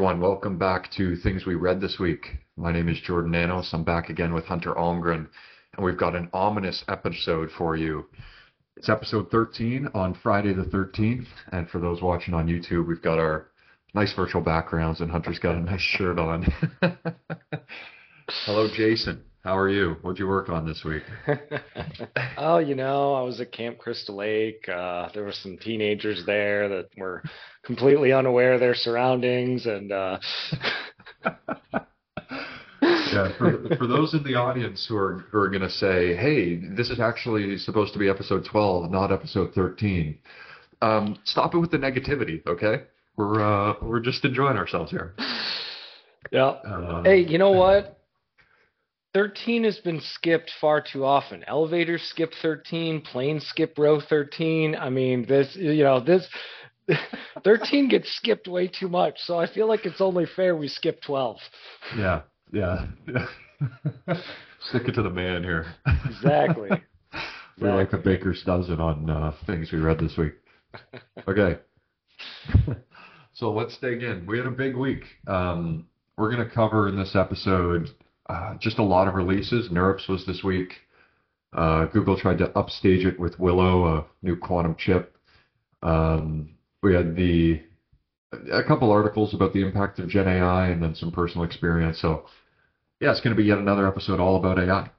everyone. Welcome back to Things We Read This Week. My name is Jordan Nanos. I'm back again with Hunter Almgren, and we've got an ominous episode for you. It's episode 13 on Friday the 13th, and for those watching on YouTube, we've got our nice virtual backgrounds, and Hunter's got a nice shirt on. Hello, Jason. How are you? What'd you work on this week? Oh, I was at Camp Crystal Lake. There were some teenagers there that were completely unaware of their surroundings, and Yeah, for those in the audience who are going to say, "Hey, this is actually supposed to be episode 12, not episode 13," stop it with the negativity, okay? We're just enjoying ourselves here. yeah. Hey, Um, you know what? 13 has been skipped far too often. Elevators skip 13, planes skip row 13. I mean, this 13 gets skipped way too much. So I feel like it's only fair we skip 12. yeah, yeah, yeah. Stick it to the man here. Exactly. We like a Exactly. baker's dozen on things we read this week. Okay, so let's dig in. We had a big week. We're going to cover in this episode just a lot of releases. NeurIPS was this week. Google tried to upstage it with Willow, a new quantum chip. We had a couple articles about the impact of Gen AI and then some personal experience. So yeah, it's going to be yet another episode all about AI.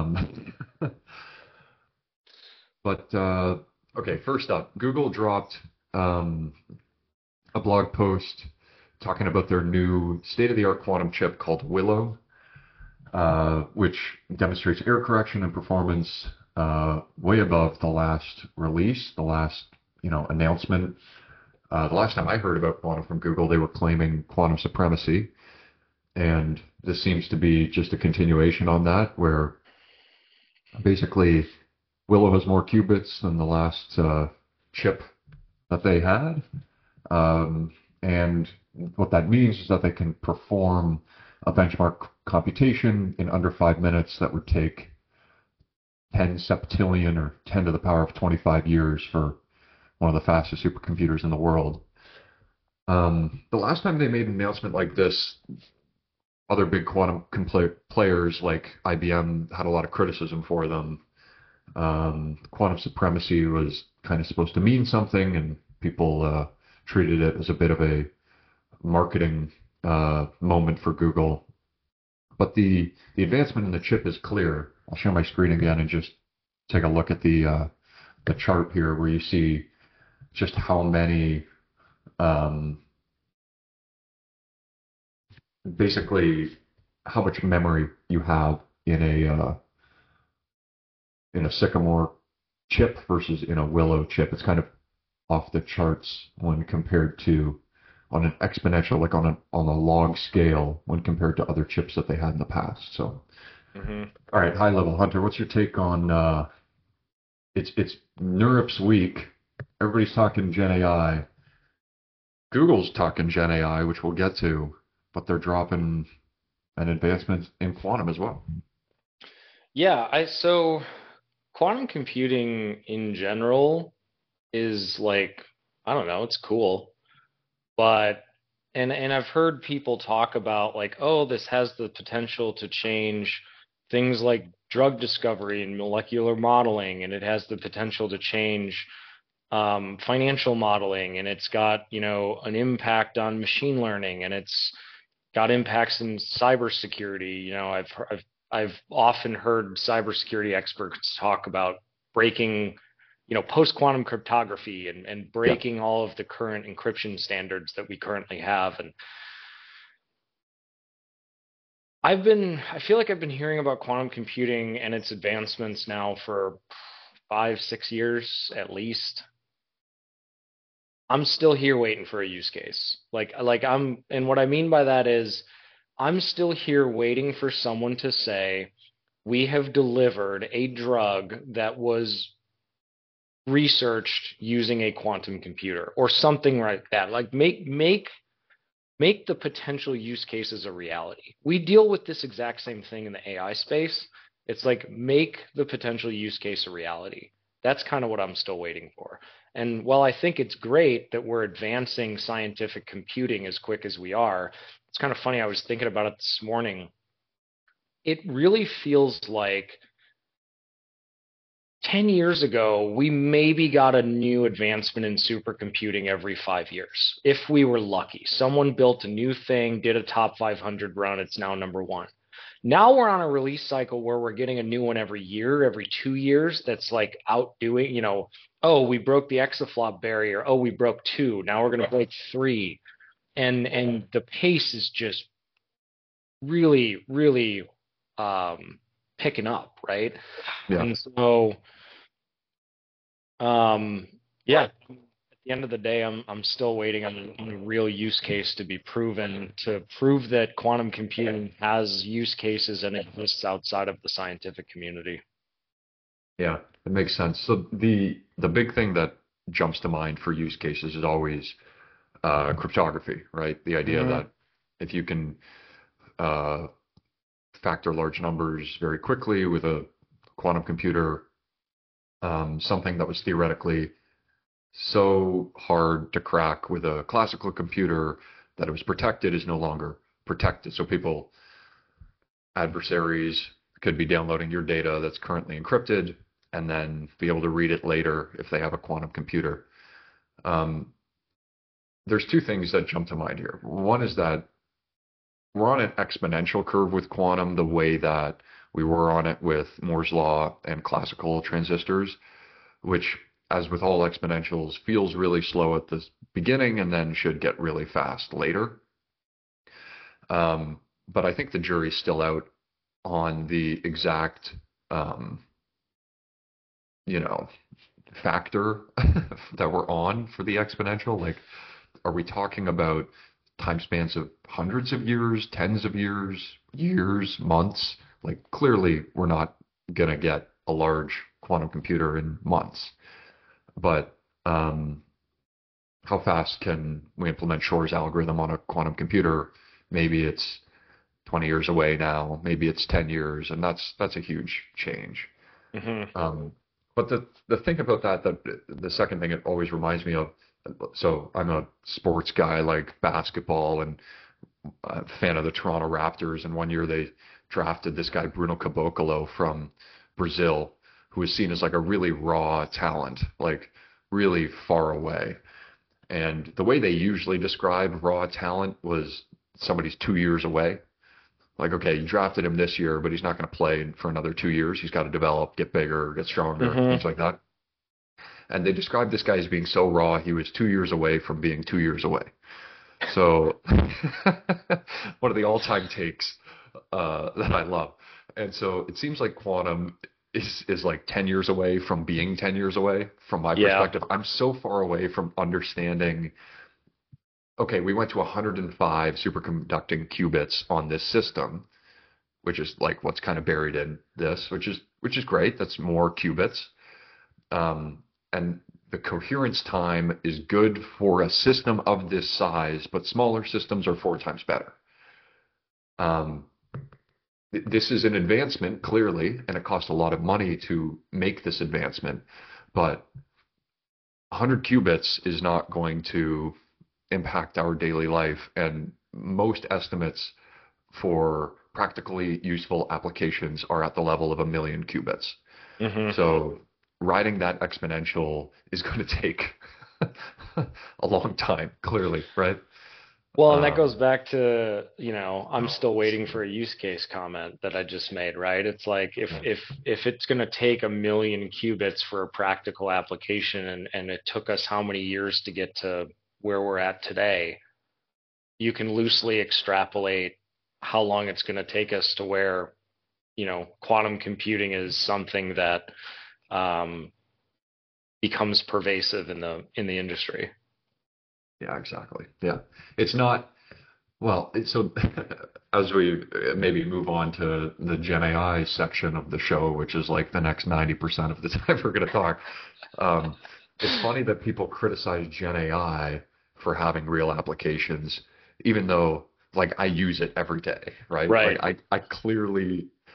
But okay, first up, Google dropped um, a blog post talking about their new state-of-the-art quantum chip called Willow, which demonstrates error correction and performance way above the last release, the last announcement. The last time I heard about quantum from Google, they were claiming quantum supremacy, and this seems to be just a continuation on that, where basically Willow has more qubits than the last chip that they had. And what that means is that they can perform a benchmark computation in under 5 minutes that would take 10 septillion or 10 to the power of 25 years for one of the fastest supercomputers in the world. The last time they made an announcement like this, other big quantum players like IBM had a lot of criticism for them. Quantum supremacy was kind of supposed to mean something, and people treated it as a bit of a marketing moment for Google. But the advancement in the chip is clear. I'll share my screen again and just take a look at the chart here, where you see just how many um, basically how much memory you have in a Sycamore chip versus in a Willow chip. It's kind of off the charts when compared to on an exponential, like on a log scale when compared to other chips that they had in the past. So, Hmm. all right, high level, Hunter, what's your take on it's NeurIPS week. Everybody's talking Gen AI. Google's talking Gen AI, which we'll get to, but they're dropping an advancement in quantum as well. Yeah, so quantum computing in general is like, I don't know, it's cool. But and I've heard people talk about like, oh, this has the potential to change things like drug discovery and molecular modeling, and it has the potential to change financial modeling, and it's got, an impact on machine learning, and it's got impacts in cybersecurity. I've often heard cybersecurity experts talk about breaking, post quantum cryptography and Yeah. breaking all of the current encryption standards that we currently have. And I feel like I've been hearing about quantum computing and its advancements now for 5, 6 years at least. I'm still here waiting for a use case. And what I mean by that is I'm still here waiting for someone to say, we have delivered a drug that was researched using a quantum computer or something like that. Like make the potential use cases a reality. We deal with this exact same thing in the AI space. It's like make the potential use case a reality. That's kind of what I'm still waiting for. And while I think it's great that we're advancing scientific computing as quick as we are, it's kind of funny. I was thinking about it this morning. It really feels like 10 years ago, we maybe got a new advancement in supercomputing every 5 years. If we were lucky, someone built a new thing, did a top 500 run, it's now number one. Now we're on a release cycle where we're getting a new one every year, every 2 years that's like outdoing, oh, we broke the exaflop barrier. Oh, we broke two. Now we're going to break three. And the pace is just really, really picking up, right? Yeah. And so Um, yeah, at the end of the day, I'm still waiting on a real use case to be proven to prove that quantum computing has use cases and exists outside of the scientific community. Yeah, it makes sense. So the big thing that jumps to mind for use cases is always cryptography, right? The idea Hmm. that if you can uh, factor large numbers very quickly with a quantum computer, something that was theoretically so hard to crack with a classical computer that it was protected is no longer protected. So people, adversaries, could be downloading your data that's currently encrypted and then be able to read it later if they have a quantum computer. Um, there's two things that jump to mind here. One is that we're on an exponential curve with quantum the way that we were on it with Moore's law and classical transistors, which, as with all exponentials, feels really slow at the beginning and then should get really fast later. But I think the jury's still out on the exact, um, you know, factor that we're on for the exponential. Like, are we talking about time spans of hundreds of years, tens of years, years, months? Like, clearly, we're not going to get a large quantum computer in months. But how fast can we implement Shor's algorithm on a quantum computer? Maybe it's 20 years away now. Maybe it's 10 years, and that's a huge change. Hmm. Um, but the thing about that the second thing it always reminds me of. So I'm a sports guy, like basketball, and a fan of the Toronto Raptors. And one year they drafted this guy Bruno Caboclo from Brazil, who was seen as like a really raw talent, like really far away. And the way they usually describe raw talent was somebody's 2 years away. Like, okay, you drafted him this year, but he's not going to play for another 2 years. He's got to develop, get bigger, get stronger, Hmm. things like that. And they described this guy as being so raw, he was 2 years away from being 2 years away. So, one of the all-time takes that I love. And so it seems like quantum is like 10 years away from being 10 years away from my Yeah. perspective. I'm so far away from understanding, okay, we went to 105 superconducting qubits on this system, which is like what's kind of buried in this, which is great. That's more qubits. And the coherence time is good for a system of this size, but smaller systems are 4 times better. Um, this is an advancement, clearly, and it costs a lot of money to make this advancement, but 100 qubits is not going to impact our daily life, and most estimates for practically useful applications are at the level of 1 million qubits. Hmm. So riding that exponential is going to take a long time, clearly, right? Well, and that Um, goes back to, I'm still waiting for a use case comment that I just made, right? It's like yeah, if it's going to take 1 million qubits for a practical application and it took us how many years to get to where we're at today, you can loosely extrapolate how long it's going to take us to where, quantum computing is something that um, becomes pervasive in the industry. yeah, exactly. Yeah. It's not, well, so as we maybe move on to the Gen AI section of the show, which is like the next 90% of the time we're going to talk, um, it's funny that people criticize Gen AI for having real applications, even though like I use it every day, right? Like Right. I clearly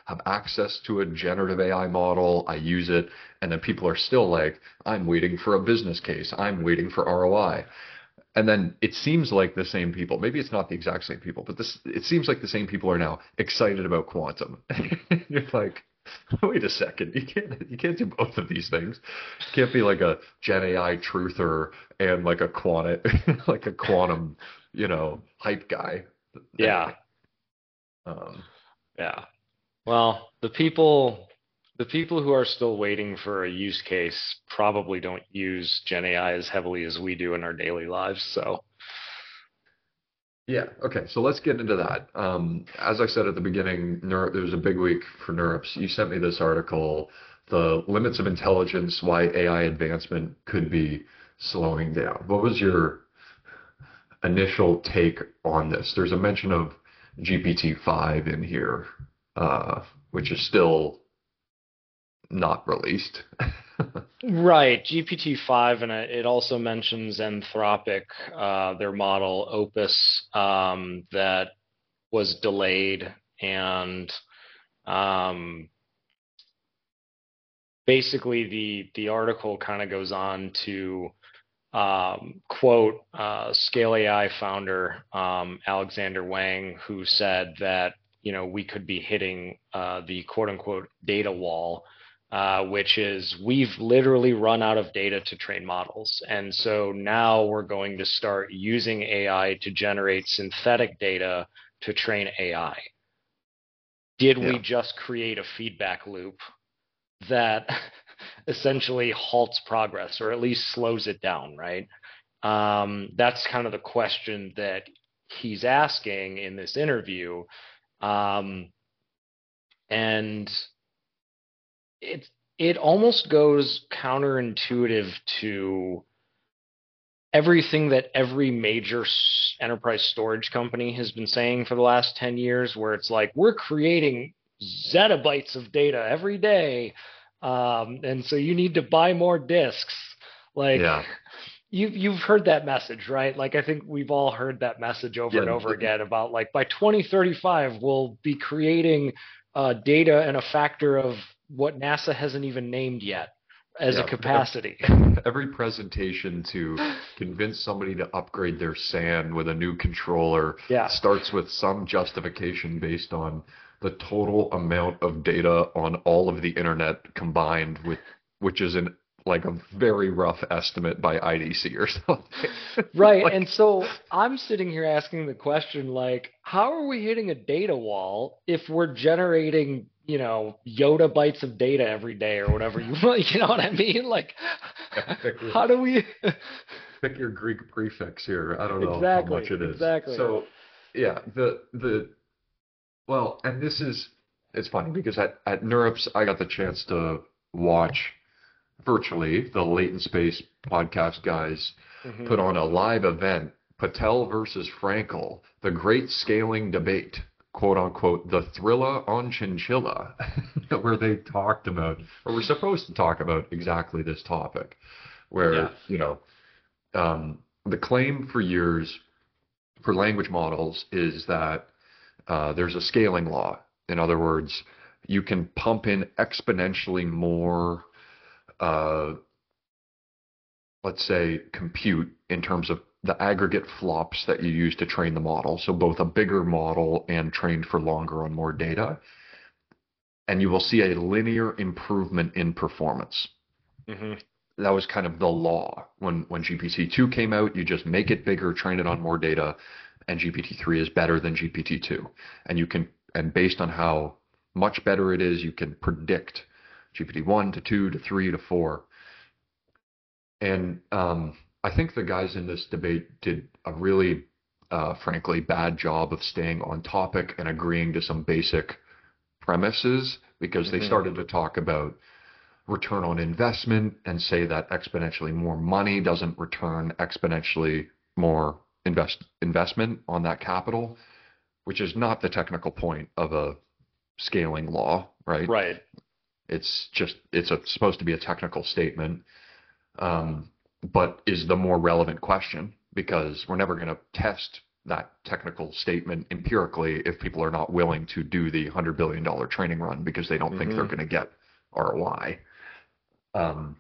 have access to a generative AI model. I use it. And then people are still like, I'm waiting for a business case. I'm waiting for ROI. And then it seems like the same people, maybe it's not the exact same people, but it seems like the same people are now excited about quantum. You're like, wait a second, you can't do both of these things. You can't be like a Gen AI truther and like a like a quantum, hype guy. Yeah. Anyway, um, Yeah. Well, the people who are still waiting for a use case probably don't use Gen AI as heavily as we do in our daily lives. So, yeah, okay, so let's get into that. As I said at the beginning, there was a big week for NeurIPS. You sent me this article, The Limits of Intelligence, Why AI Advancement Could Be Slowing Down. What was your initial take on this? There's a mention of GPT-5 in here, which is still not released. right, GPT-5, and it also mentions Anthropic, their model Opus, that was delayed, and um, basically the article kind of goes on to quote Scale AI founder Alexander Wang, who said that we could be hitting the quote unquote data wall, which is we've literally run out of data to train models, and so now we're going to start using AI to generate synthetic data to train AI. Did we Yeah. just create a feedback loop that essentially halts progress or at least slows it down, right? That's kind of the question that he's asking in this interview. And it it almost goes counterintuitive to everything that every major enterprise storage company has been saying for the last 10 years, where it's like, we're creating zettabytes of data every day. And so you need to buy more disks. Like, Yeah. you've heard that message, right? Like, I think we've all heard that message over Yeah. and over again about like by 2035 we'll be creating data in a factor of what NASA hasn't even named yet as a Yeah. capacity. Every presentation to convince somebody to upgrade their SAN with a new controller Yeah. starts with some justification based on the total amount of data on all of the internet combined with, which is like a very rough estimate by IDC or something. Right. Like, And so I'm sitting here asking the question, like, how are we hitting a data wall if we're generating, Yoda bytes of data every day or whatever you know what I mean? Like, pick your, how do we? pick your Greek prefix here. I don't know how Exactly. much it is. Exactly. So, yeah, well, and it's funny because at NeurIPS, I got the chance to watch virtually the Latent Space podcast guys put Hmm. on a live event, Patel versus Frankel, the great scaling debate, quote unquote, the thriller on chinchilla, where they talked about, or were supposed to talk about exactly this topic, Yeah. where, the claim for years for language models is that there's a scaling law. In other words, you can pump in exponentially more, uh, let's say, compute in terms of the aggregate flops that you use to train the model. So both a bigger model and trained for longer on more data. And you will see a linear improvement in performance. Hmm. That was kind of the law. When GPT-2 came out, you just make it bigger, train it on more data, and GPT-3 is better than GPT-2. And based on how much better it is, you can predict GPT-1 to 2 to 3 to 4. And I think the guys in this debate did a really, frankly, bad job of staying on topic and agreeing to some basic premises because they Hmm. started to talk about return on investment and say that exponentially more money doesn't return exponentially more investment on that capital, which is not the technical point of a scaling law, right? Right. Supposed to be a technical statement, but is the more relevant question because we're never going to test that technical statement empirically if people are not willing to do the $100 billion training run because they don't think they're Hmm. going to get ROI. Um,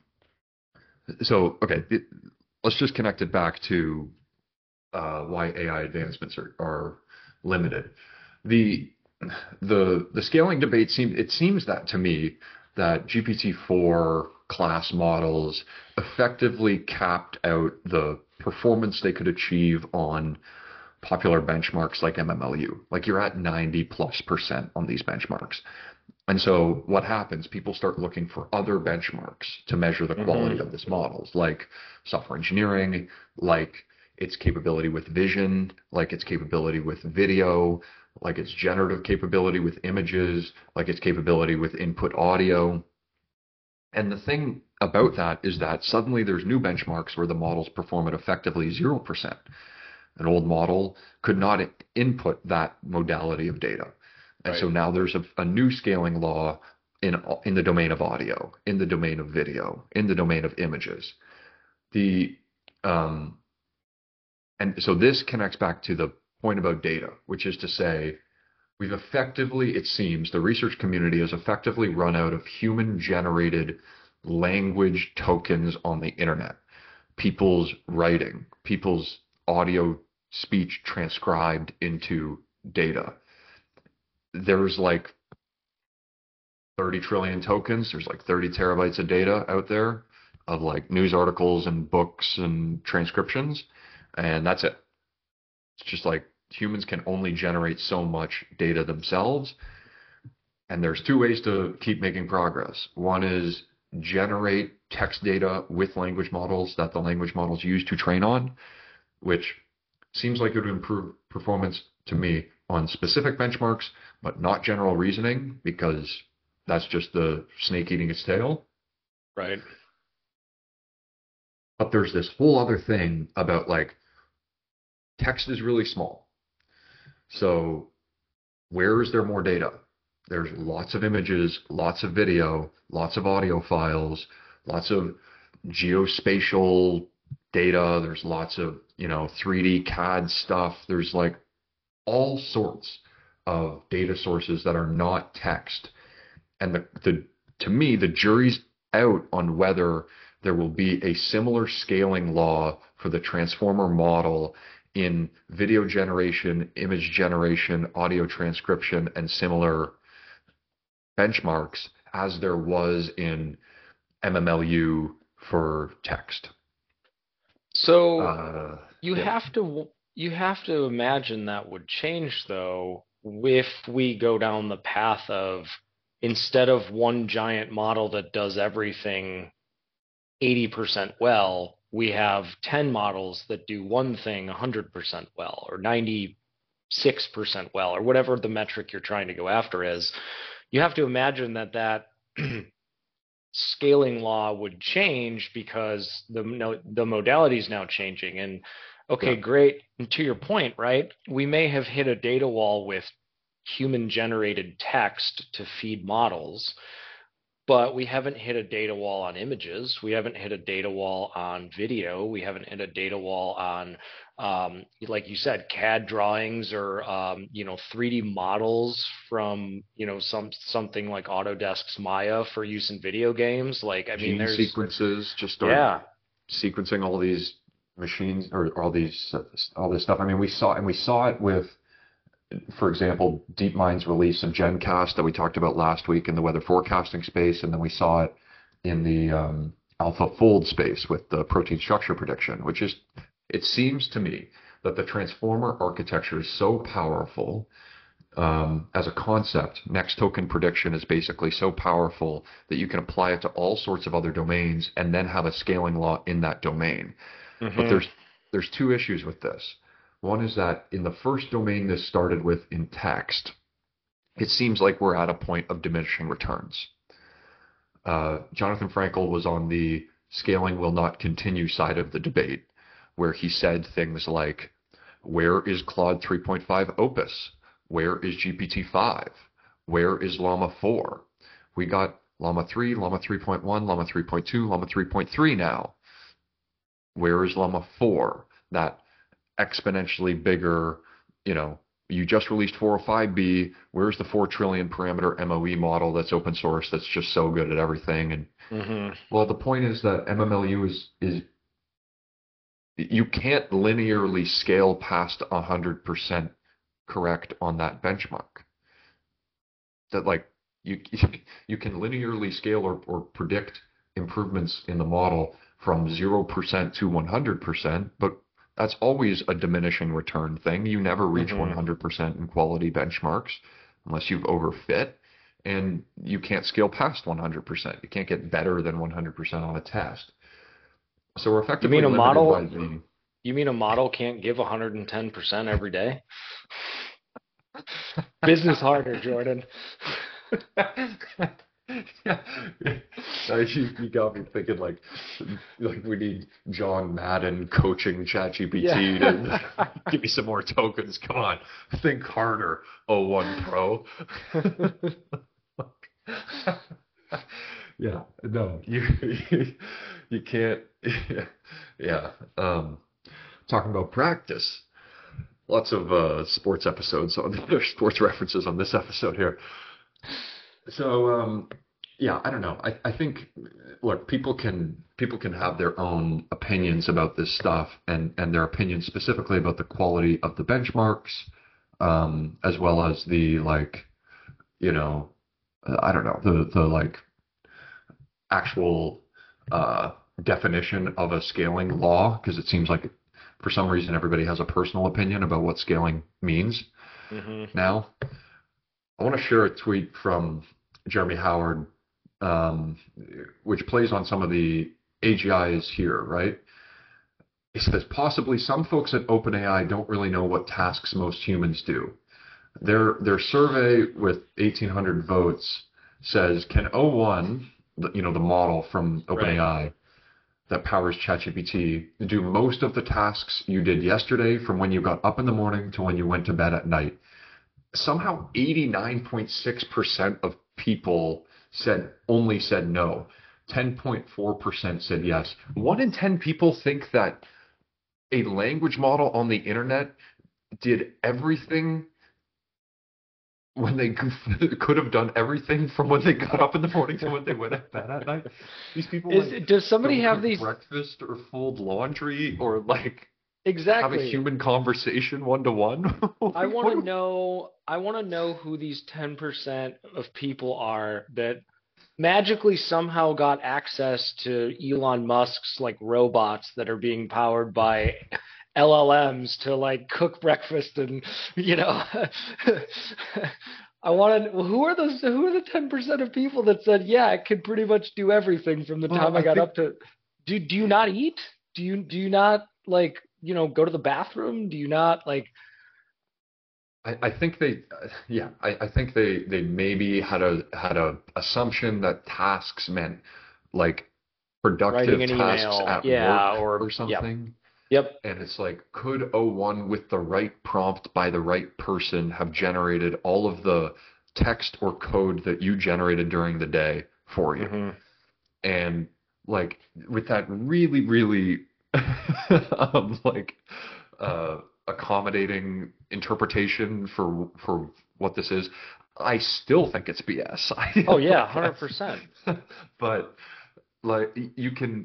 so, okay, let's just connect it back to why AI advancements are limited. The the scaling debate seems that to me that GPT-4 class models effectively capped out the performance they could achieve on popular benchmarks like MMLU. Like you're at 90+% on these benchmarks. And so what happens? People start looking for other benchmarks to measure the quality Hmm. of this models, like software engineering, like its capability with vision, like its capability with video, like its generative capability with images, like its capability with input audio. And the thing about that is that suddenly there's new benchmarks where the models perform at effectively 0%. An old model could not input that modality of data. And Right. so now there's a new scaling law in the domain of audio, in the domain of video, in the domain of images. The um, and so this connects back to the point about data, which is to say, we've effectively, it seems, the research community has effectively run out of human generated language tokens on the internet. People's writing, people's audio speech transcribed into data. There's like 30 trillion tokens. There's like 30 terabytes of data out there of like news articles and books and transcriptions. And that's it. It's just like humans can only generate so much data themselves. And there's two ways to keep making progress. One is generate text data with language models that the language models use to train on, which seems like it would improve performance to me on specific benchmarks, but not general reasoning because that's just the snake eating its tail. Right. But there's this whole other thing about like text is really small. So where is there more data? There's lots of images, lots of video, lots of audio files, lots of geospatial data. There's lots of, 3D CAD stuff. There's like all sorts of data sources that are not text. And to me, the jury's out on whether there will be a similar scaling law for the transformer model in video generation, image generation, audio transcription, and similar benchmarks as there was in MMLU for text. So Uh, you yeah, have to imagine that would change though if we go down the path of instead of one giant model that does everything 80% well, we have 10 models that do one thing 100% well or 96% well or whatever the metric you're trying to go after is. You have to imagine that scaling law would change because the modality is now changing. And okay, yeah. great. And to your point, right? We may have hit a data wall with human generated text to feed models, but we haven't hit a data wall on images. We haven't hit a data wall on video. We haven't hit a data wall on, like you said, CAD drawings or 3D models from something like Autodesk's Maya for use in video games. Like, I mean, Gene there's sequences just start yeah, sequencing all these machines or all this stuff. I mean, we saw it with, for example, DeepMind's release of GenCast that we talked about last week in the weather forecasting space, and then we saw it in the AlphaFold space with the protein structure prediction, which is, it seems to me that the transformer architecture is so powerful as a concept. Next token prediction is basically so powerful that you can apply it to all sorts of other domains and then have a scaling law in that domain. But hmm there's two issues with this. One is that in the first domain this started with in text, it seems like we're at a point of diminishing returns. Jonathan Frankel was on the scaling will not continue side of the debate, where he said things like, where is Claude 3.5 Opus? Where is GPT-5? Where is Llama 4? We got Llama 3, Llama 3.1, Llama 3.2, Llama 3.3 now. Where is Llama 4? That exponentially bigger, you know, you just released 405B. Where's the 4 trillion parameter MOE model that's open source that's just so good at everything? And Hmm. well, the point is that MMLU is you can't linearly scale past 100% correct on that benchmark. That like you you can linearly scale or predict improvements in the model from 0% to 100%, but that's always a diminishing return thing. You never reach Hmm. 100% in quality benchmarks unless you've overfit, and you can't scale past 100%. You can't get better than 100% on a test. So we're You effectively mean a limited by model? the You mean a model can't give 110% every day? Business harder, Jordan. Yeah. You got me thinking like we need John Madden coaching ChatGPT Yeah. to give me some more tokens. Come on, think harder, O1 Pro. Yeah, no, you can't. Yeah, talking about practice. Lots of sports episodes on there's sports references on this episode here. So yeah, I don't know. I think look, people can have their own opinions about this stuff and their opinions specifically about the quality of the benchmarks, as well as the like, you know, I don't know, the like actual uh, definition of a scaling law, because it seems like for some reason everybody has a personal opinion about what scaling means Hmm. now. I want to share a tweet from Jeremy Howard, um, which plays on some of the AGIs here, right? He says possibly some folks at OpenAI don't really know what tasks most humans do. Their survey with 1,800 votes says, can O1, the model from Right. OpenAI that powers ChatGPT, do most of the tasks you did yesterday from when you got up in the morning to when you went to bed at night? Somehow 89.6% of people said no. 10.4% said yes. 1 in 10 people think that a language model on the internet did everything when they could have done everything from when they got up in the morning to when they went to bed at night. These people like Does somebody don't have cook these? breakfast or fold laundry or like have a Exactly. human conversation one to one. I want to know who these 10% of people are that magically somehow got access to Elon Musk's like robots that are being powered by LLMs to like cook breakfast and you know I want to who are the 10% of people that said yeah, it could pretty much do everything from the Well, time I I got think up to do you not eat? Do you not like, go to the bathroom? Do you not like I think they, yeah, I think they maybe had a assumption that tasks meant like writing productive an tasks email? at work Yeah, or or yep. something. Yep. And it's like, could O1 with the right prompt by the right person have generated all of the text or code that you generated during the day for you? Mhm. And like with that really, really like accommodating interpretation for what this is, I still think it's BS. Oh yeah, Like, 100%. but like you can,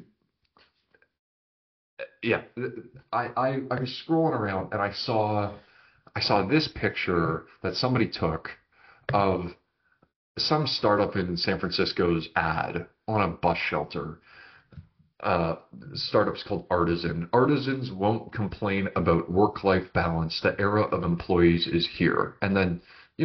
yeah. I was scrolling around and I saw this picture that somebody took of some startup in San Francisco's ad on a bus shelter. uh, Startup's called Artisan. Artisans won't complain about work-life balance. The era of employees is here. And then,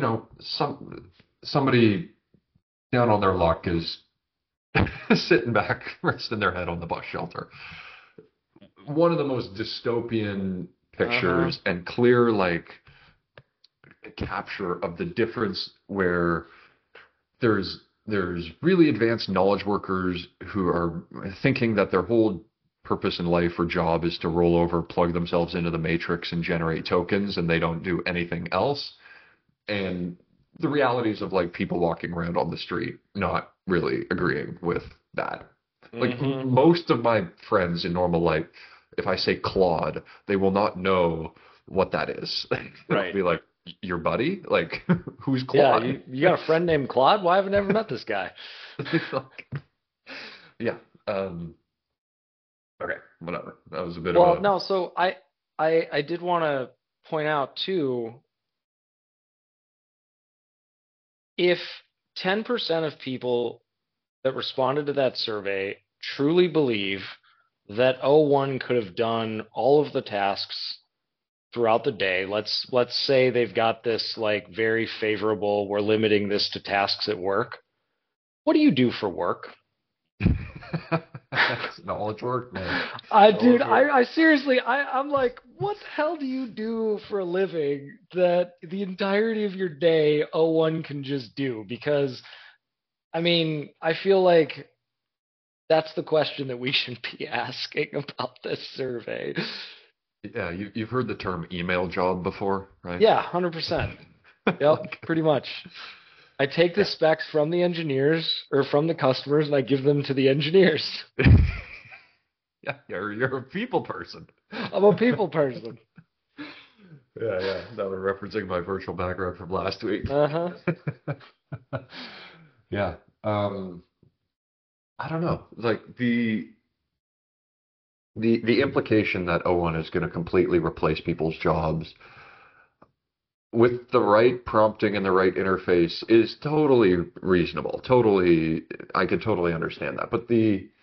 somebody down on their luck is sitting back, resting their head on the bus shelter. One of the most dystopian Uh-huh. pictures and clear, like, capture of the difference where there's really advanced knowledge workers who are thinking that their whole purpose in life or job is to roll over, plug themselves into the matrix and generate tokens, and they don't do anything else. And the realities of like people walking around on the street not really agreeing with that. Like Mhm. most of my friends in normal life if I say Claude, they will not know what that is. They'll Right. be like, your buddy? Like, who's Yeah, Claude? you got a friend named Claude? Why haven't I ever met this guy? Like, yeah. Um, okay, whatever. That was a bit of Well, a. no, so I did want to point out too, if 10% of people that responded to that survey truly believe that O1 could have done all of the tasks throughout the day. Let's say they've got this like very favorable, we're limiting this to tasks at work. What do you do for work? That's knowledge work, man. Dude, Knowledge work. I seriously, I'm like, what the hell do you do for a living that the entirety of your day O1 can just do? Because, I mean, I feel like that's the question that we should be asking about this survey. Yeah, you've heard the term email job before, right? Yeah, 100%. Yep, Like, pretty much. I take the yeah. specs from the engineers or from the customers and I give them to the engineers. Yeah, you're a people person. I'm a people person. Yeah, yeah. Now we're referencing my virtual background from last week. Uh-huh. Yeah. I don't know. Like the implication that O1 is going to completely replace people's jobs with the right prompting and the right interface is totally reasonable. Totally, I could totally understand that. But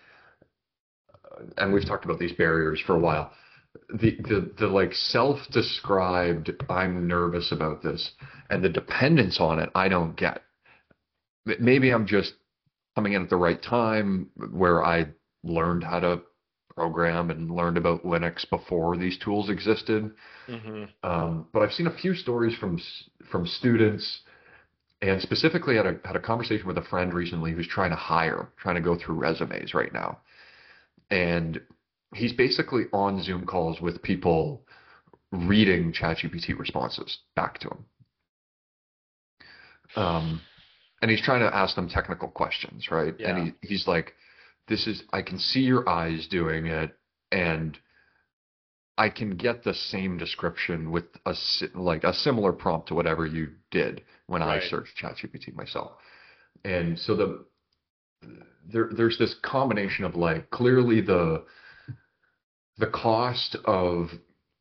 and we've talked about these barriers for a while. The like self-described, I'm nervous about this, and the dependence on it, I don't get. Maybe I'm just coming in at the right time where I learned how to program and learned about Linux before these tools existed. Hmm. But I've seen a few stories from students, and specifically had a conversation with a friend recently who's trying to hire, trying to go through resumes right now, and he's basically on Zoom calls with people reading ChatGPT responses back to him. Um, and he's trying to ask them technical questions, right? And Yeah. he's like, "This is I can see your eyes doing it, and I can get the same description with like a similar prompt to whatever you did when I Right. searched ChatGPT myself." And so there's this combination of like clearly the cost of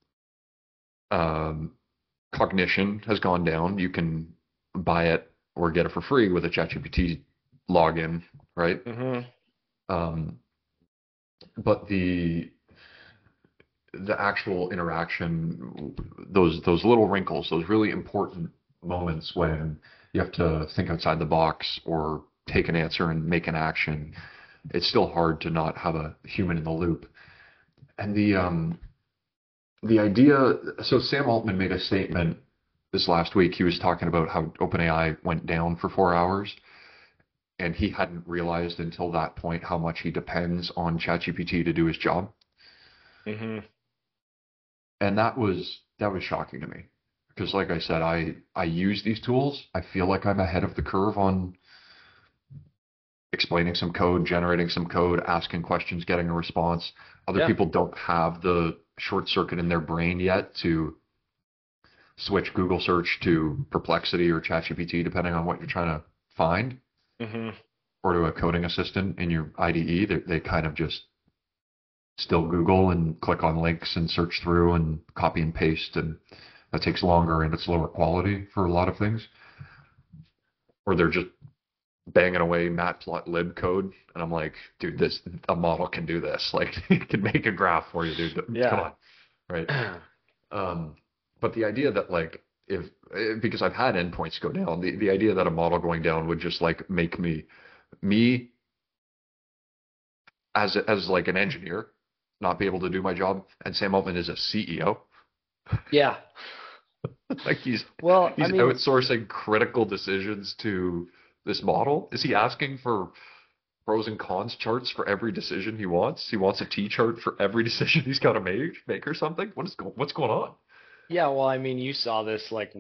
um, cognition has gone down. You can buy it or get it for free with a ChatGPT login, right? Hmm. Um, but the actual interaction, those little wrinkles, those really important moments when you have to think outside the box or take an answer and make an action, it's still hard to not have a human in the loop. And the idea, so Sam Altman made a statement this last week. He was talking about how OpenAI went down for 4 hours, and he hadn't realized until that point how much he depends on ChatGPT to do his job. Hmm. And that was shocking to me because, like I said, I use these tools. I feel like I'm ahead of the curve on explaining some code, generating some code, asking questions, getting a response. Other Yeah. people don't have the short circuit in their brain yet to switch Google search to Perplexity or ChatGPT, depending on what you're trying to find, Hmm. or to a coding assistant in your IDE. They kind of just still Google and click on links and search through and copy and paste, and that takes longer and it's lower quality for a lot of things. Or they're just banging away matplotlib code, and I'm like, dude, this a model can do this. Like, it can make a graph for you, dude. Come Yeah. on, right? Um, but the idea that like if because I've had endpoints go down, the idea that a model going down would just like make me as like an engineer not be able to do my job, and Sam Altman is a CEO. Yeah. Like Well, I he's mean, outsourcing critical decisions to this model. Is he asking for pros and cons charts for every decision he wants? He wants a T chart for every decision he's got to make or something. What's going on? yeah, well, I mean, you saw this like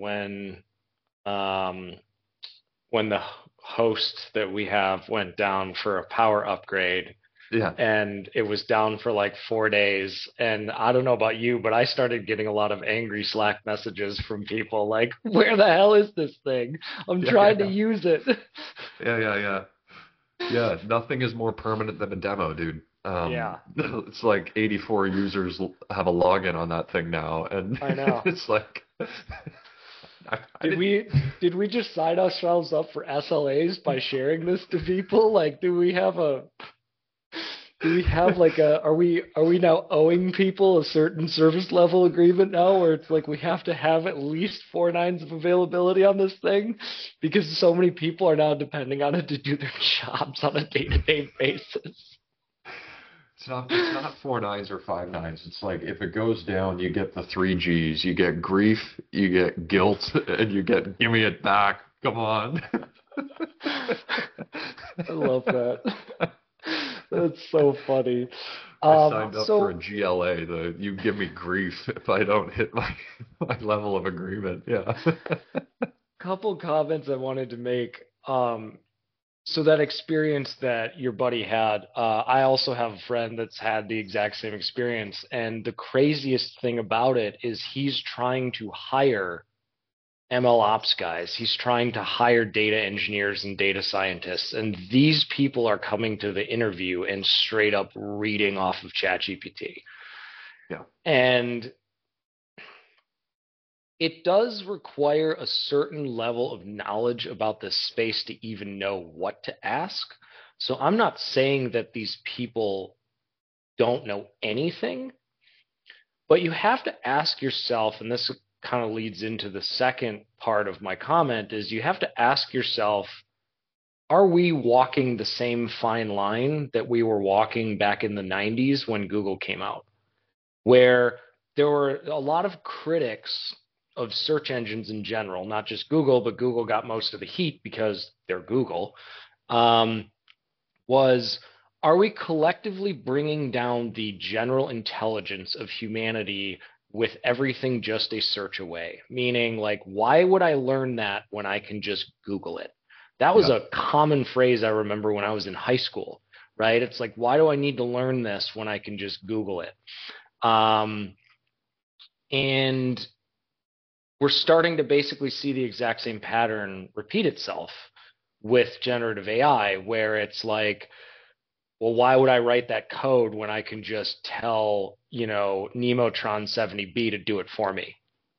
um when the host that we have went down for a power upgrade Yeah. and it was down for like 4 days. And I don't know about you, but I started getting a lot of angry Slack messages from people like, where the hell is this thing? I'm Yeah. Yeah. trying to Yeah. use it. Yeah. Yeah. Yeah. Yeah. Nothing is more permanent than a demo, dude. Yeah, It's like 84 users have a login on that thing now, and I know. it's like I Did didn't. we just sign ourselves up for SLAs by sharing this to people? Like, do we have like a are we now owing people a certain service level agreement now where it's like we have to have at least 4 nines of availability on this thing because so many people are now depending on it to do their jobs on a day-to-day basis. It's not 4 nines or 5 nines. It's like if it goes down, you get the three G's. You get grief, you get guilt, and you get give me it back. Come on. I love that. That's so funny. I signed up for a So GLA. The you give me grief if I don't hit my my level of agreement. Yeah. couple comments I wanted to make. So that experience that your buddy had, I also have a friend that's had the exact same experience. And the craziest thing about it is he's trying to hire ML ops guys. He's trying to hire data engineers and data scientists. And these people are coming to the interview and straight up reading off of ChatGPT. Yeah. And it does require a certain level of knowledge about this space to even know what to ask. So I'm not saying that these people don't know anything, but you have to ask yourself, and this kind of leads into the second part of my comment, is you have to ask yourself, are we walking the same fine line that we were walking back in the 90s when Google came out? Where there were a lot of critics of search engines in general, not just Google, but Google got most of the heat because they're Google. Um, was are we collectively bringing down the general intelligence of humanity with everything just a search away? Meaning, like, why would I learn that when I can just Google it? That was Yeah. a common phrase I remember when I was in high school, right? It's like, why do I need to learn this when I can just Google it? Um, and we're starting to basically see the exact same pattern repeat itself with generative AI, where it's like, well, why would I write that code when I can just tell, Nemotron 70B to do it for me?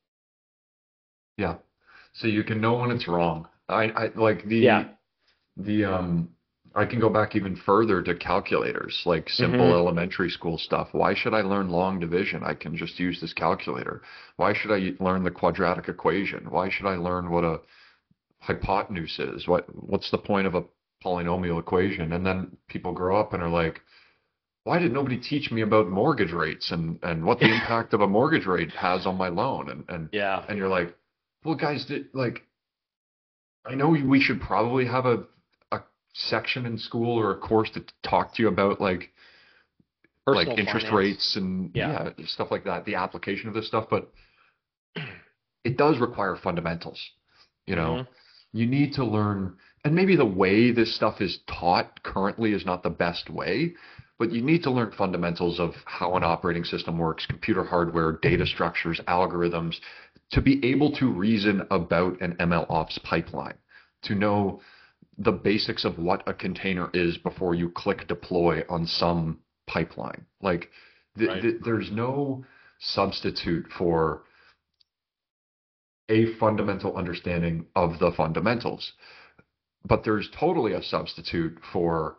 Yeah. So you can know when it's wrong. I like Yeah. the I can go back even further to calculators, like simple Hmm. elementary school stuff. Why should I learn long division? I can just use this calculator. Why should I learn the quadratic equation? Why should I learn what a hypotenuse is? What's the point of a polynomial equation? And then people grow up and are like, why did nobody teach me about mortgage rates and what the impact of a mortgage rate has on my loan? Yeah. And you're like, well, guys, like I know we should probably have a section in school or a course to talk to you about like Personal interest finance. rates and Yeah. yeah, stuff like that, the application of this stuff, but it does require fundamentals. You know, Hmm. you need to learn, and maybe the way this stuff is taught currently is not the best way, but you need to learn fundamentals of how an operating system works, computer hardware, data structures, algorithms, to be able to reason about an ML ops pipeline, to know the basics of what a container is before you click deploy on some pipeline. Like Right. there's no substitute for a fundamental understanding of the fundamentals, but there's totally a substitute for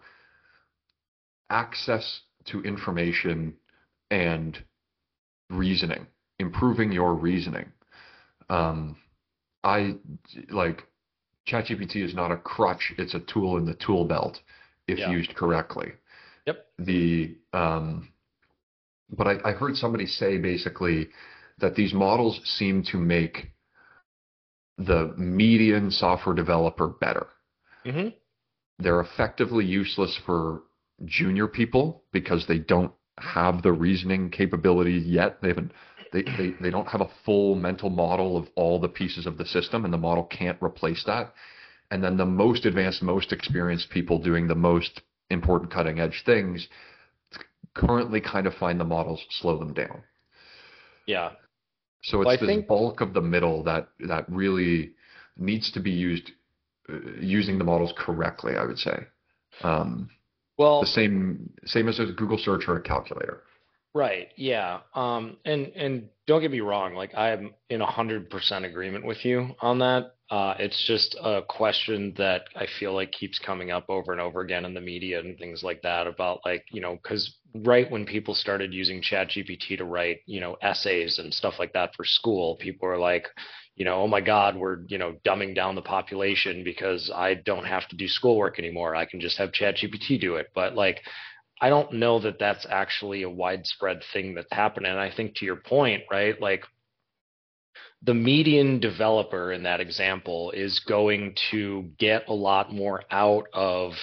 access to information and reasoning, improving your reasoning. Um, I like ChatGPT is not a crutch; it's a tool in the tool belt if Yeah. used correctly. Yep. The But I heard somebody say basically that these models seem to make the median software developer better. Hmm. They're effectively useless for junior people because they don't have the reasoning capability yet. They haven't they don't have a full mental model of all the pieces of the system, and the model can't replace that. And then the most advanced, most experienced people doing the most important cutting edge things currently kind of find the models slow them down. Yeah. So Well, it's I this think, bulk of the middle that really needs to be used using the models correctly, I would say. Um, the well, same as a Google search or a calculator. right, yeah. And don't get me wrong, like I'm in 100% agreement with you on that. It's just a question that I feel like keeps coming up over and over again in the media and things like that about like, because right when people started using ChatGPT to write, essays and stuff like that for school, people were like, oh my God, we're, dumbing down the population because I don't have to do schoolwork anymore. I can just have ChatGPT do it. But like, I don't know that that's actually a widespread thing that's happening. And I think to your point, right? Like the median developer in that example is going to get a lot more out of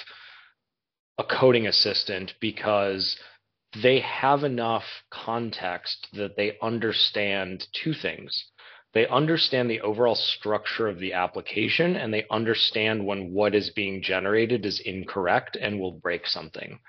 a coding assistant because they have enough context that they understand two things. They understand the overall structure of the application and they understand when what is being generated is incorrect and will break something.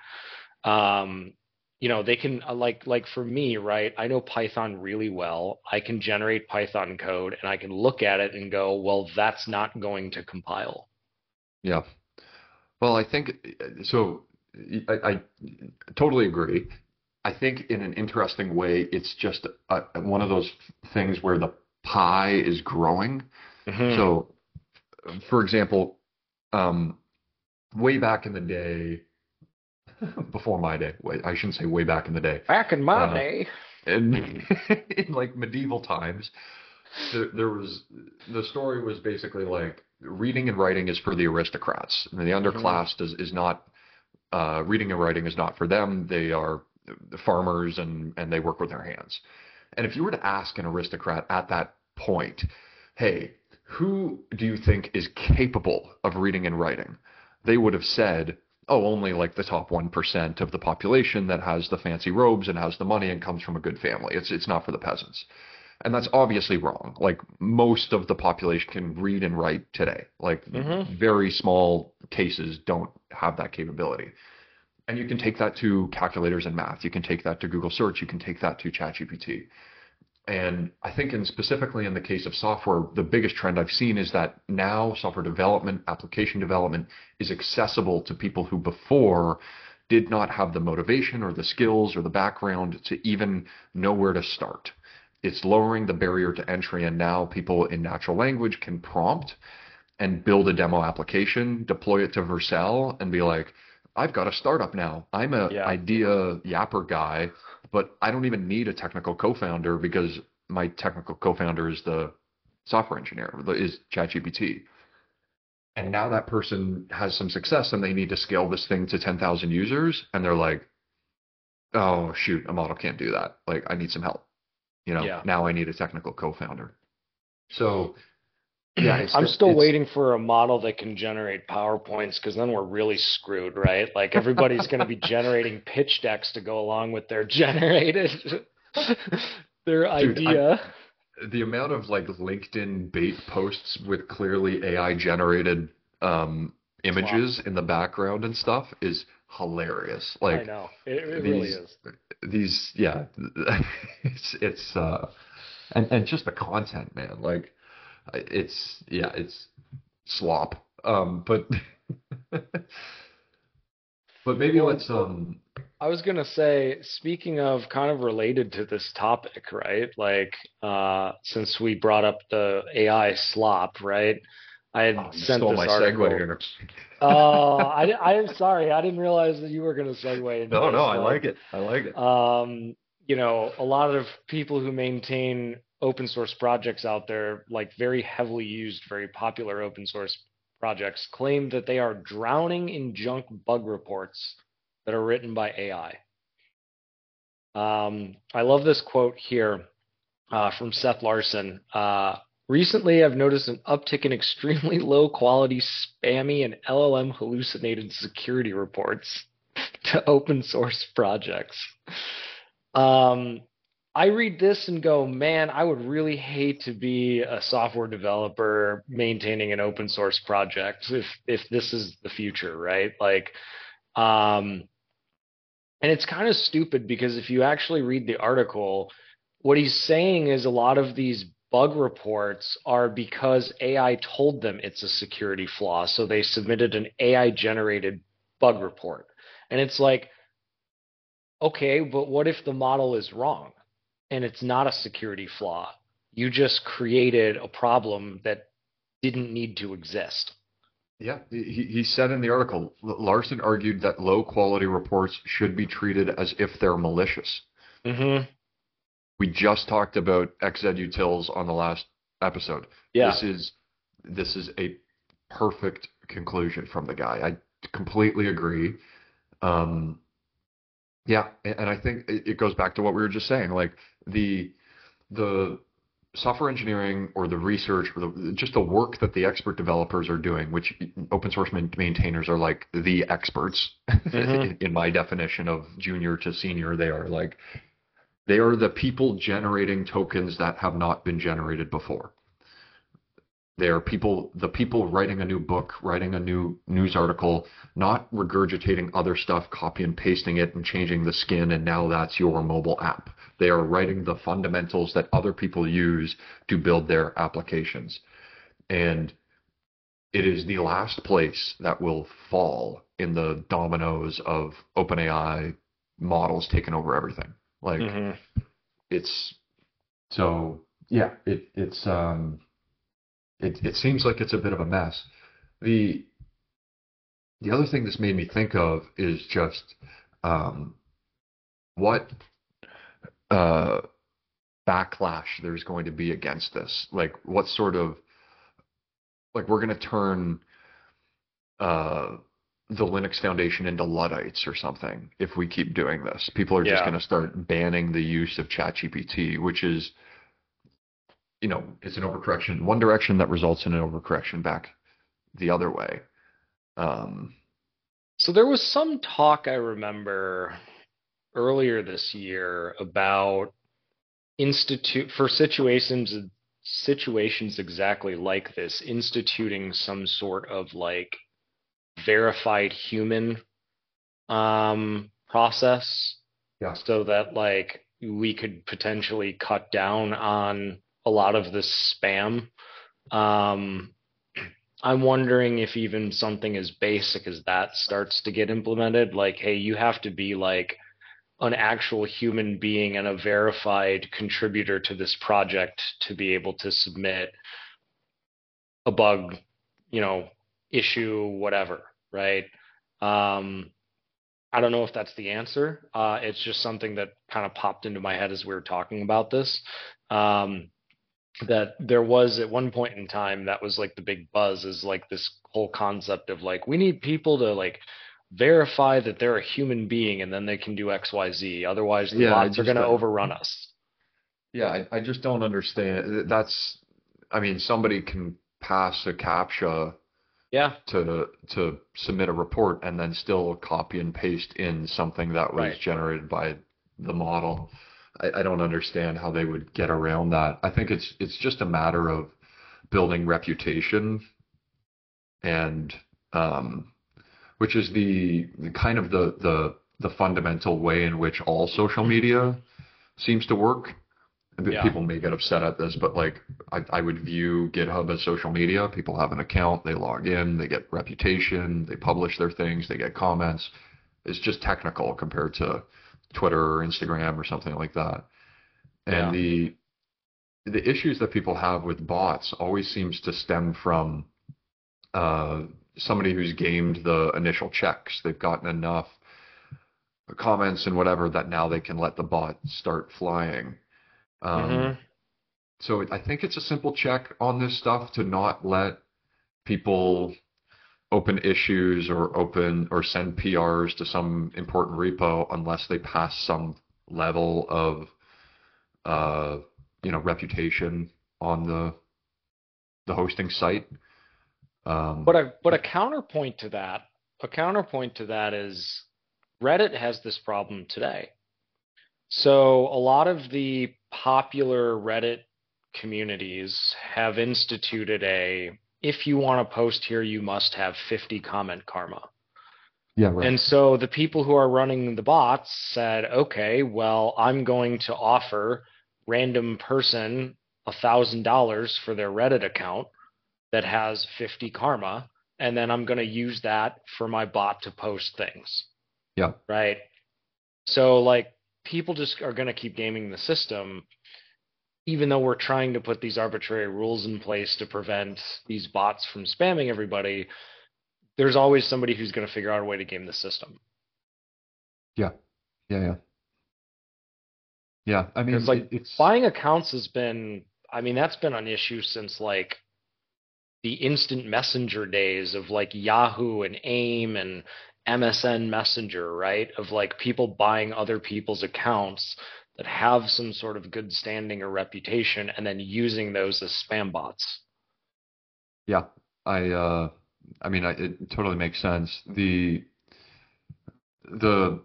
um they can like for me, right, I know Python really well. I can generate Python code and I can look at it and go, well, that's not going to compile. Yeah. Well, I think so. I totally agree. I think in an interesting way, it's just one of those things where the pie is growing. Hmm. So, for example, um, way back in the day, before my day, I shouldn't say way back in the day, Back in my uh, day. in in like medieval times, there was the story was basically like reading and writing is for the aristocrats, and the Hmm. underclass is not. Reading and writing is not for them. They are the farmers and they work with their hands. And if you were to ask an aristocrat at that point, hey, who do you think is capable of reading and writing? They would have said, oh, only like the top 1% of the population that has the fancy robes and has the money and comes from a good family. It's not for the peasants. And that's obviously wrong. Like most of the population can read and write today. Like Hmm. very small cases don't have that capability. And you can take that to calculators and math. You can take that to Google search. You can take that to ChatGPT. And I think specifically in the case of software, the biggest trend I've seen is that now software development, application development is accessible to people who before did not have the motivation or the skills or the background to even know where to start. It's lowering the barrier to entry, and now people in natural language can prompt and build a demo application, deploy it to Vercel, and be like, I've got a startup now. I'm a Yeah. idea yapper guy, but I don't even need a technical co-founder because my technical co-founder is the software engineer, is ChatGPT. And now that person has some success and they need to scale this thing to 10,000 users, and they're like, oh shoot, a model can't do that. Like I need some help. Yeah. Now I need a technical co-founder. So yeah, I'm still waiting for a model that can generate PowerPoints because then we're really screwed, right? Like everybody's going to be generating pitch decks to go along with their generated their dude, idea. the amount of like LinkedIn bait posts with clearly AI generated Slop. images in the background and stuff is hilarious. I Like know. It really these is. yeah, it's and just the content, man. Like it's slop. But but maybe Well, let's I was gonna say, speaking of kind of related to this topic, right? Like, since we brought up the AI slop, right? I oh, had you sent stole my this segue article. here. Oh, I'm sorry. I didn't realize that you were gonna segue into No, no, this. I Like, like it. I like it. a lot of people who maintain open source projects out there, like very heavily used, very popular open source projects, claim that they are drowning in junk bug reports that are written by AI. I love this quote here from Seth Larson. Recently, I've noticed an uptick in extremely low quality, spammy, and LLM hallucinated security reports to open source projects. Um, I read this and go, man, I would really hate to be a software developer maintaining an open source project if this is the future, right? Like Um, and it's kind of stupid because if you actually read the article, what he's saying is a lot of these bug reports are because AI told them it's a security flaw. So they submitted an AI generated bug report. And it's like, okay, but what if the model is wrong and it's not a security flaw? You just created a problem that didn't need to exist. Yeah, he said in the article, Larson argued that low quality reports should be treated as if they're malicious. Hmm. We just talked about xzutils on the last episode. Yeah. This is a perfect conclusion from the guy. I completely agree. Um, yeah, and I think it goes back to what we were just saying. Like the software engineering or the research or just the work that the expert developers are doing, which open source maintainers are like the experts Hmm. in my definition of junior to senior. They are the people generating tokens that have not been generated before. They are the people writing a new book, writing a new news article, not regurgitating other stuff, copy and pasting it and changing the skin, and now that's your mobile app. They are writing the fundamentals that other people use to build their applications. And it is the last place that will fall in the dominoes of OpenAI models taking over everything. Like Hmm. it's so yeah, it seems like it's a bit of a mess. The the other thing this made me think of is just um, what uh, backlash there's going to be against this. Like what sort of like we're going to turn uh, the Linux Foundation into Luddites or something if we keep doing this. People are just Yeah. going to start banning the use of ChatGPT, which is it's an overcorrection, one direction that results in an overcorrection back the other way. Um, So there was some talk I remember earlier this year about institute for situations exactly like this, instituting some sort of like verified human process yeah. so that like we could potentially cut down on a lot of this spam. Um, I'm wondering if even something as basic as that starts to get implemented. Like, hey, you have to be like an actual human being and a verified contributor to this project to be able to submit a bug, you know, issue, whatever, right? Um, I don't know if that's the answer. It's just something that kind of popped into my head as we were talking about this. Um, that there was at one point in time that was like the big buzz is like this whole concept of like we need people to like verify that they're a human being and then they can do XYZ. Otherwise, the Yeah, bots are going to overrun us. I just don't understand. I mean, somebody can pass a CAPTCHA Yeah, to submit a report and then still copy and paste in something that was right. generated by the model. I don't understand how they would get around that. I think it's just a matter of building reputation and um, which is the kind of the fundamental way in which all social media seems to work. Yeah, People may get upset at this, but like I would view GitHub as social media. People have an account, they log in, they get reputation, they publish their things, they get comments. It's just technical compared to Twitter or Instagram or something like that. And yeah. the issues that people have with bots always seems to stem from uh, somebody who's gamed the initial checks. They've gotten enough comments and whatever that now they can let the bot start flying. Um, Hmm. so I think it's a simple check on this stuff to not let people open issues or open or send PRs to some important repo unless they pass some level of uh, reputation on the hosting site. But Um, a a counterpoint to that is Reddit has this problem today. So a lot of the popular Reddit communities have instituted a if you want to post here, you must have 50 comment karma. Yeah, right. And so the people who are running the bots said, okay, well, I'm going to offer random person $1,000 for their Reddit account that has 50 karma, and then I'm going to use that for my bot to post things, Yeah. right? So like people just are going to keep gaming the system, even though we're trying to put these arbitrary rules in place to prevent these bots from spamming everybody. There's always somebody who's going to figure out a way to game the system. Yeah. Yeah. Yeah. Yeah. I Because mean, like it's buying accounts has been, I mean, that's been an issue since like the instant messenger days of like Yahoo and AIM and MSN Messenger, right? Of like people buying other people's accounts that have some sort of good standing or reputation and then using those as spam bots. yeah. I mean, it totally makes sense. The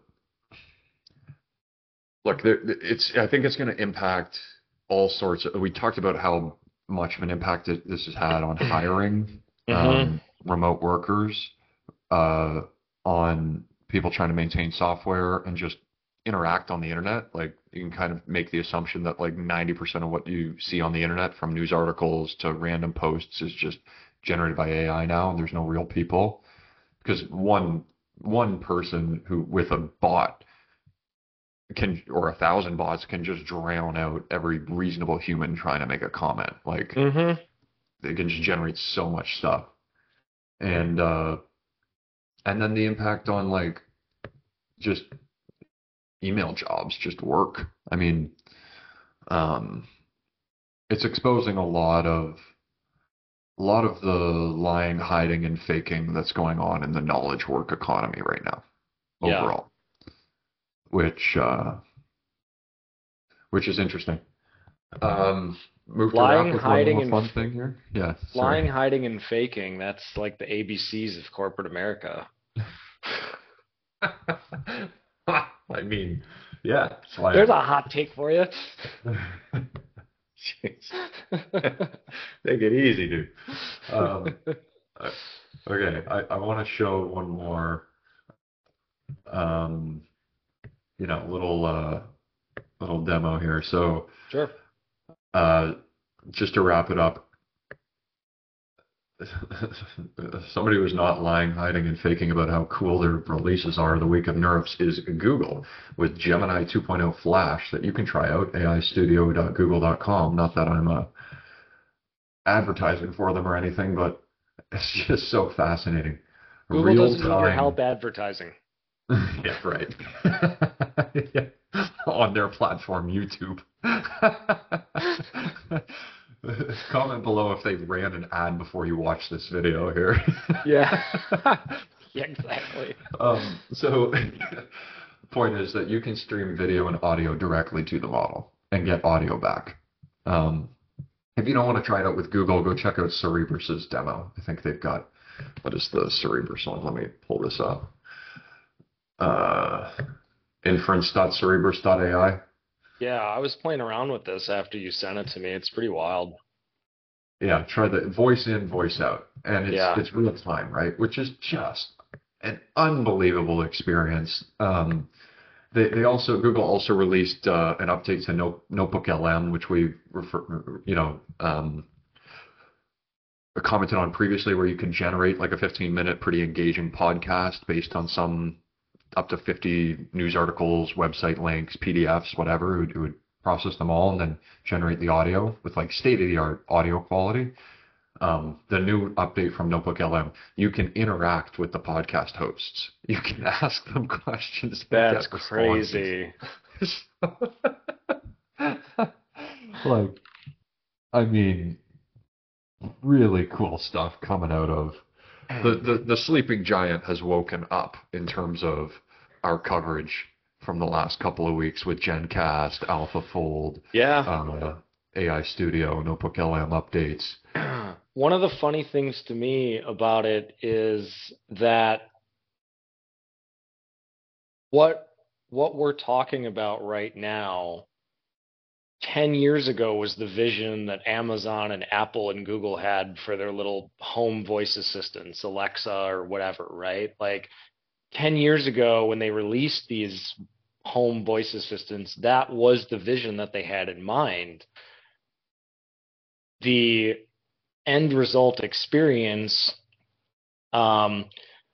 look, I think it's going to impact all sorts of, we talked about how much of an impact this has had on hiring, Mm-hmm. remote workers, uh, on people trying to maintain software and just interact on the internet. Like you can kind of make the assumption that like 90% of what you see on the internet, from news articles to random posts, is just generated by AI now, and there's no real people. Because one person who with a bot can, or 1,000 bots can just drown out every reasonable human trying to make a comment. Like Mm-hmm. they can just generate so much stuff. And and then the impact on like just email jobs, just work. I mean, um, it's exposing a lot of the lying, hiding, and faking that's going on in the knowledge work economy right now, Yeah. overall, which uh, which is interesting. Move to wrap Lying, with one hiding, more and fun thing here. Yeah, sorry. lying, hiding, and faking. That's like the ABCs of corporate America. I mean, yeah, that's why There's a hot take for you. Jeez. Take it easy, dude. Um, uh, okay, I want to show one more, um, little demo here. So, Sure. uh, just to wrap it up, somebody who's not lying, hiding, and faking about how cool their releases are the week of NeurIPS is Google with Gemini 2.0 Flash that you can try out, aistudio.google.com. Not that I'm advertising for them or anything, but it's just so fascinating. Google Real doesn't need your time. help advertising. Yeah, right. Yeah. On their platform, YouTube. Comment below if they ran an ad before you watch this video here. Yeah. Yeah, exactly. So, point is that you can stream video and audio directly to the model and get audio back. Um, if you don't want to try it out with Google, go check out Cerebrus's demo. I think they've got, what is the Cerebrus one? Let me pull this up. Uh, inference.cerebrus.ai. Yeah, I was playing around with this after you sent it to me. It's pretty wild. Yeah, try the voice in, voice out. And it's Yeah. it's real time, right? Which is just an unbelievable experience. Google also released an update to Notebook LM, which we commented on previously, where you can generate like a 15-minute pretty engaging podcast based on some up to 50 news articles, website links, PDFs, whatever. It would process them all and then generate the audio with like state-of-the-art audio quality. The new update from Notebook LM, you can interact with the podcast hosts. You can ask them questions and That's get responses. crazy. Like, I mean, really cool stuff coming out of the sleeping giant has woken up in terms of our coverage from the last couple of weeks with GenCast, AlphaFold, Yeah. AI Studio, Notebook LM updates. One of the funny things to me about it is that what what we're talking about right now 10 years ago was the vision that Amazon and Apple and Google had for their little home voice assistants, Alexa or whatever, right? Like 10 years ago when they released these home voice assistants, that was the vision that they had in mind. The end result experience um,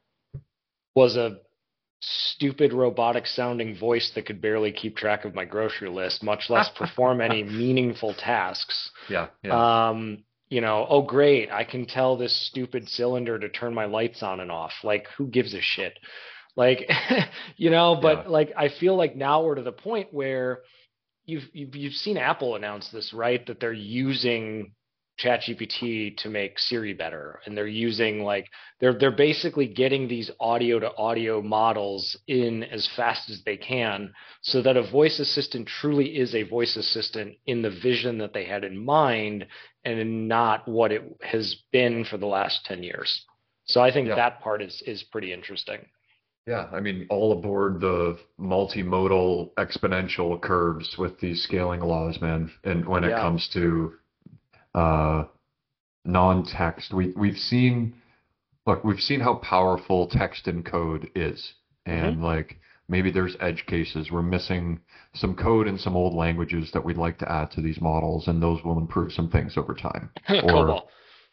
was a stupid robotic sounding voice that could barely keep track of my grocery list, much less perform any meaningful tasks. Yeah, yeah. Oh great, I can tell this stupid cylinder to turn my lights on and off. Like, who gives a shit? Like, Yeah. but like I feel like now we're to the point where you've seen Apple announce this, right? That they're using ChatGPT to make Siri better, and they're using like they're basically getting these audio to audio models in as fast as they can, so that a voice assistant truly is a voice assistant in the vision that they had in mind, and not what it has been for the last 10 years. So I think Yeah. that part is pretty interesting. Yeah, I mean, all aboard the multimodal exponential curves with these scaling laws, man. And when it Yeah. comes to uh, non-text, we've seen, look, we've seen how powerful text and code is, Hmm. and like maybe there's edge cases. We're missing some code in some old languages that we'd like to add to these models, and those will improve some things over time. Or COBOL.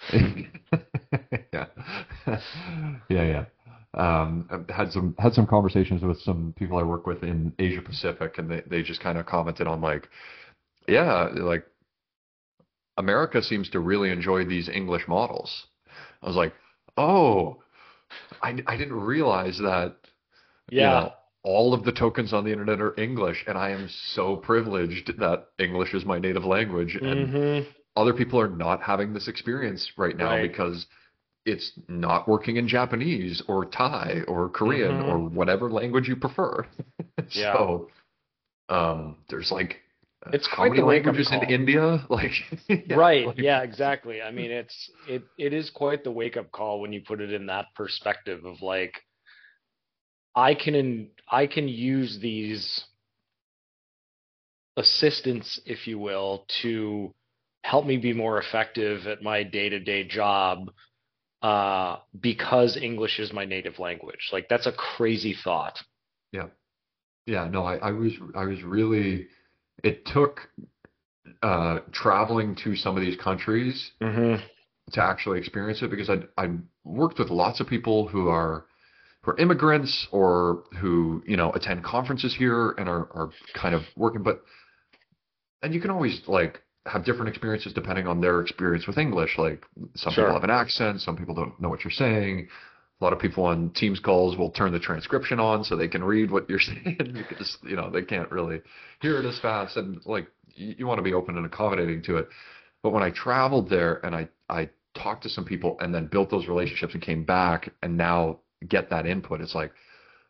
yeah, yeah, yeah. I've had some conversations with some people I work with in Asia Pacific, and they just kind of commented on like, yeah, like America seems to really enjoy these English models. I was like, oh, I didn't realize that, Yeah. all of the tokens on the internet are English, and I am so privileged that English is my native language, and Hmm. other people are not having this experience right now Right. because it's not working in Japanese or Thai or Korean or Hmm. whatever language you prefer. Yeah. So, there's like It's how quite many the wake up languages in call. India? Like, yeah, Right. like Yeah, exactly. I mean, it is quite the wake up call when you put it in that perspective of like I can use these assistants, if you will, to help me be more effective at my day-to-day job because English is my native language. Like that's a crazy thought. yeah, yeah. No, I was really. It took traveling to some of these countries Hmm. to actually experience it because I worked with lots of people who are immigrants or who attend conferences here and are kind of working, but and you can always like have different experiences depending on their experience with English. Like some people Sure. have an accent, some people don't know what you're saying. A lot of people on Teams calls will turn the transcription on so they can read what you're saying because they can't really hear it as fast. And like you want to be open and accommodating to it. But when I traveled there and I talked to some people and then built those relationships and came back and now get that input, it's like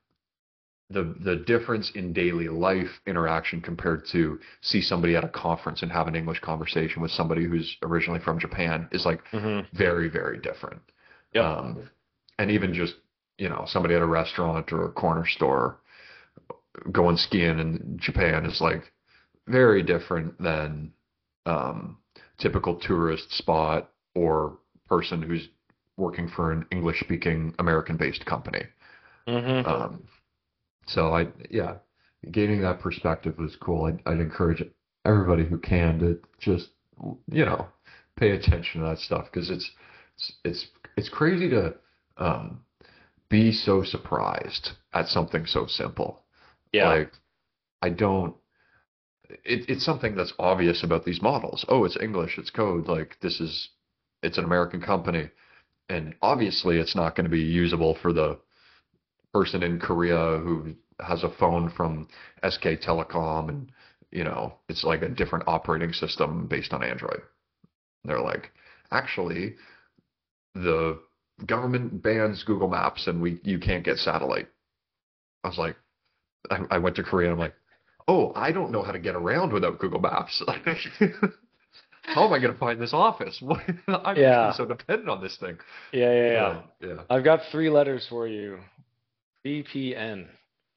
the difference in daily life interaction compared to see somebody at a conference and have an English conversation with somebody who's originally from Japan is like Hmm. very, very different. Yep. And even just, somebody at a restaurant or a corner store going skiing in Japan is like very different than um, typical tourist spot or person who's working for an English speaking American based company. Hmm. Um, So yeah, gaining that perspective was cool. I'd encourage everybody who can to just, you know, pay attention to that stuff because it's crazy to um, be so surprised at something so simple. Yeah. Like I don't. It's something that's obvious about these models. Oh, it's English, it's code. Like it's an American company, and obviously it's not going to be usable for the person in Korea who has a phone from SK Telecom and it's like a different operating system based on Android. They're like, actually, the government bans Google Maps and you can't get satellite. I was like, I went to Korea and I'm like, oh, I don't know how to get around without Google Maps. How am I going to find this office? I'm becoming Yeah. so dependent on this thing. Yeah. Yeah. Yeah. So yeah. I've got three letters for you. VPN.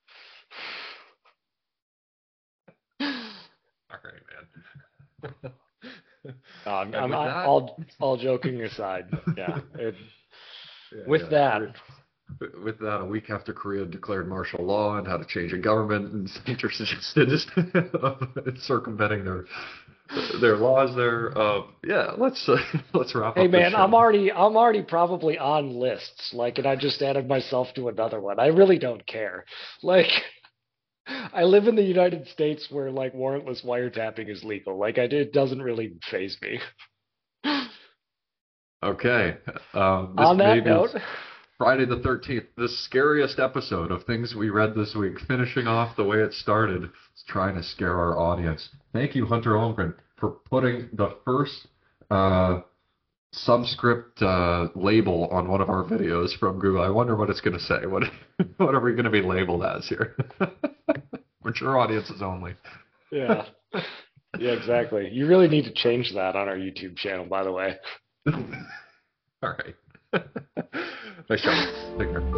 All right, man. And I'm with that, all joking aside. Yeah. yeah, With yeah. that, with that, a week after Korea declared martial law and how to change a government, and Saints suggested circumventing their laws there. Yeah, let's wrap Hey up this man, show. I'm already probably on lists, like, and I just added myself to another one. I really don't care. Like, I live in the United States where like warrantless wiretapping is legal. Like, it doesn't really faze me. Okay, this On that maybe note, is Friday the 13th, the scariest episode of things we read this week, finishing off the way it started, trying to scare our audience. Thank you, Hunter Holmgren, for putting the first subscript label on one of our videos from Google. I wonder what it's going to say. What are we going to be labeled as here? Mature audiences only. yeah. Yeah, exactly. You really need to change that on our YouTube channel, by the way. All right. Nice job. Take care.